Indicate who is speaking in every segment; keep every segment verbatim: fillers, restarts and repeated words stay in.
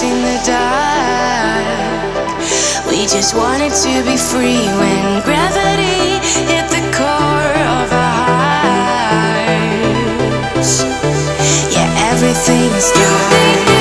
Speaker 1: lost in the dark. We just wanted to be free when gravity hit the core of our hearts. Yeah, everything starts.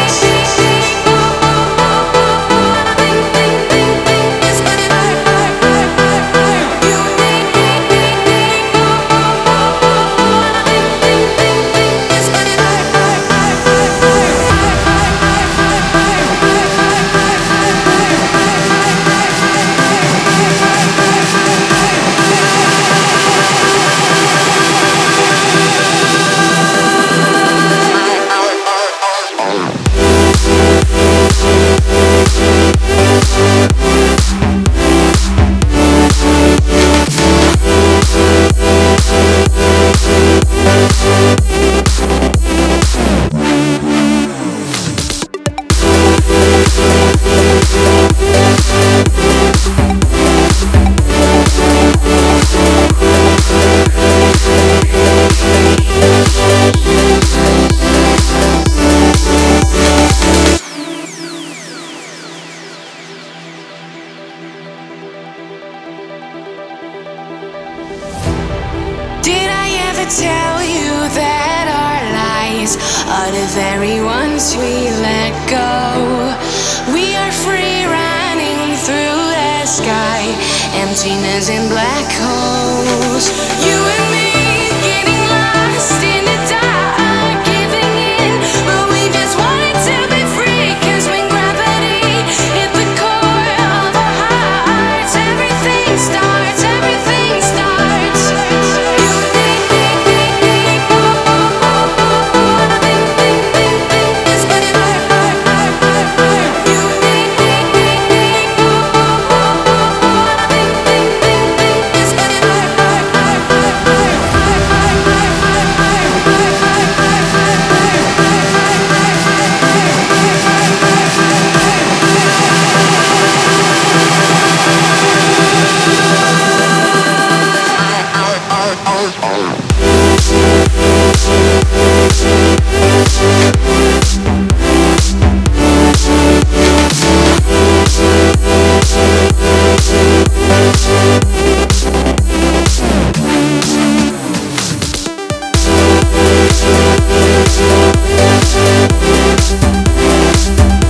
Speaker 1: Tell you that our lies are the very ones we let go. We are free running through the sky, emptiness and black holes. You and me getting lost in the dark, giving in, but we just wanted to be free. Cause when gravity hit the core of our hearts, everything starts, everything starts.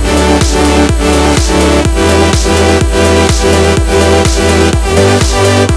Speaker 1: We'll be right back.